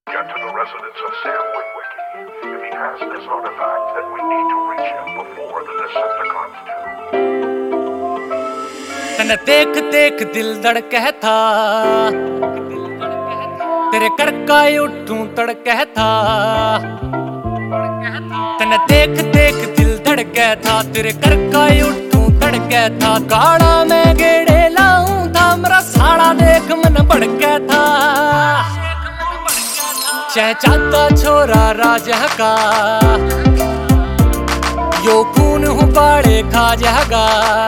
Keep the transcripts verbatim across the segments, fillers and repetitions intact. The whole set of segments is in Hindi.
get to the residence of Sam Witwicky. If he has this artifact, then we need to reach him before the Decepticons do. तन देख देख दिल धड़के था, तेरे कर का उठूं तड़के था। तन देख देख दिल धड़के था, तेरे कर का उठूं तड़के था। गाड़ा में गेड़े लाऊं था, मेरा साड़ा देख मन भड़के था। शहजादा छोरा राजा का, यो खून हूँ बाड़े खा जाएगा।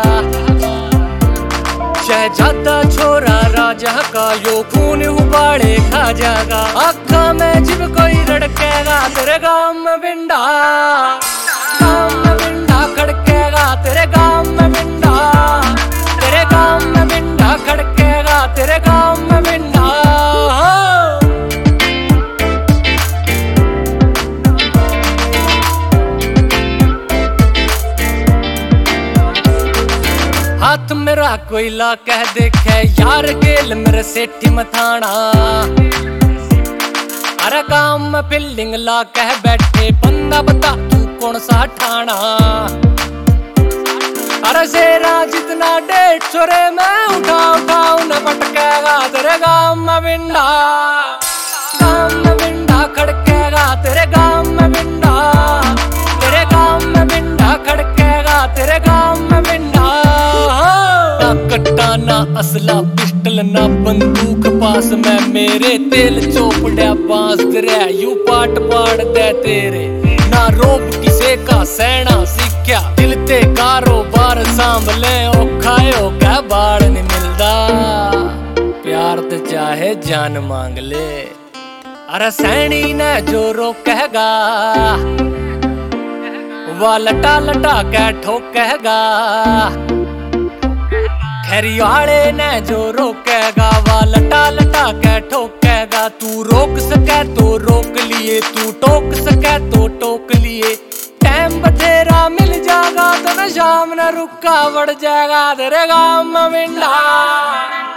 शहजादा छोरा राजा का, यो खून हूँ बाड़े खा जाएगा। आँखा में जब कोई रड़केगा, तेरे गाँव में बिंडा, गाँव में बिंडा खड़केगा। तेरे गाँव में बिंडा, तेरे गाँव में बिंडा खड़केगा। तेरे गाँव में बिंडा। हाथ मेरा कोयला कह देखे यार गेल मेरे सेठी मथाना। अरे गाँव में फील्डिंग ला कह बैठे, बंदा बता तू कौन सा ठाना। अरे शेरा जितना डेढ़ सौ रे मैं उठा उठा उन्हें पटकेगा। तेरे गाँव में बिंडा, गाँव में बिंडा खड़केगा। तेरे गाँव में बिंडा, तेरे गाँव में बिंडा खड़केगा। तेरे गाँव में बिंडा। कट्टा ना असला पिस्टल ना बंदूक पास में मेरे, तेल चोपड़ा बांस दे यू पाट पाड़ दे तेरे। ना रोब किसे का सहना सीख्या, दिल ते कारोबार सांभले औखायो क्या बाड़ नहीं मिलदा। प्यार तो चाहे जान मांग ले, अरे सैनी ने जो रोकेगा, वह लटा लटा के ठोकेगा। खैरियाड़े ने जो रोकेगा, वह लटा लटा के ठोकेगा। तू रोक सके तो रोक लिए, तू टोक सके तो टोक लिए। टाइम बथेरा मिल जाएगा तो न शाम न रुका बढ़ जाएगा। तेरे गाँव में बिंडा।